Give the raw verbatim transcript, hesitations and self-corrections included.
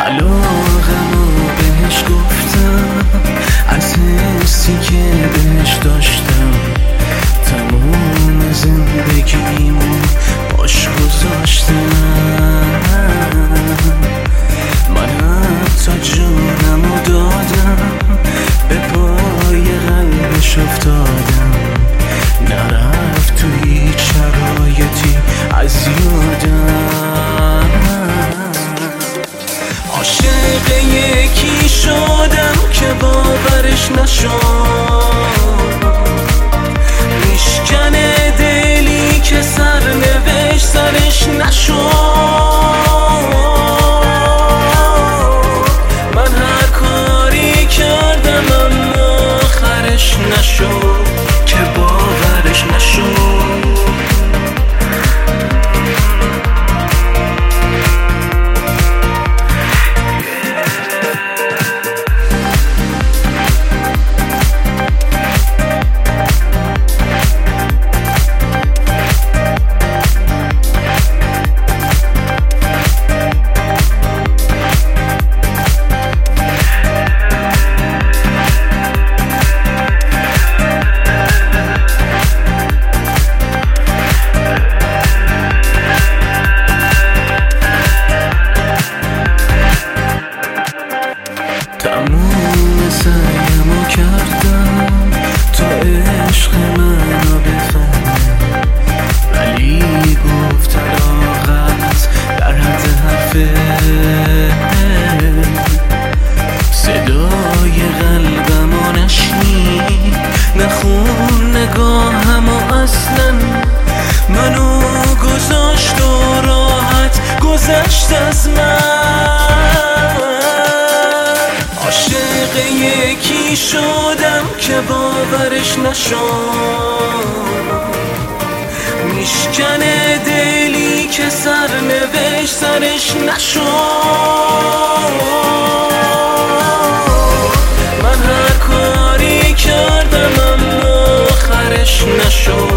علاقمو بهش گفتم، از حسی که بهش داشتم تموم زندگیمو باش گذاشتم. من حتی جونمو دادم، به پای قلبش افتادم، نرفت تو هیچ شرایطی از یادم. عاشق یکی شدم که باورش نشد، میشکنه دلی که سرنوشت سرش نشد. من هر کاری کردم اما آخرش نشد که باورش نشد. تموم سعیمو کردم تا عشق منو بفهمه، ولی گفت طلاقت در حد حرفه. صدای قلبمو نشنید، نخون نگاهمو اصلا، منو گذاشت و راحت گذشت از من. عاشق یکی شدم که باورش نشد، میشکنه دلی که سرنوشت سرش نشد. من هر کاری کردم اما آخرش نشد.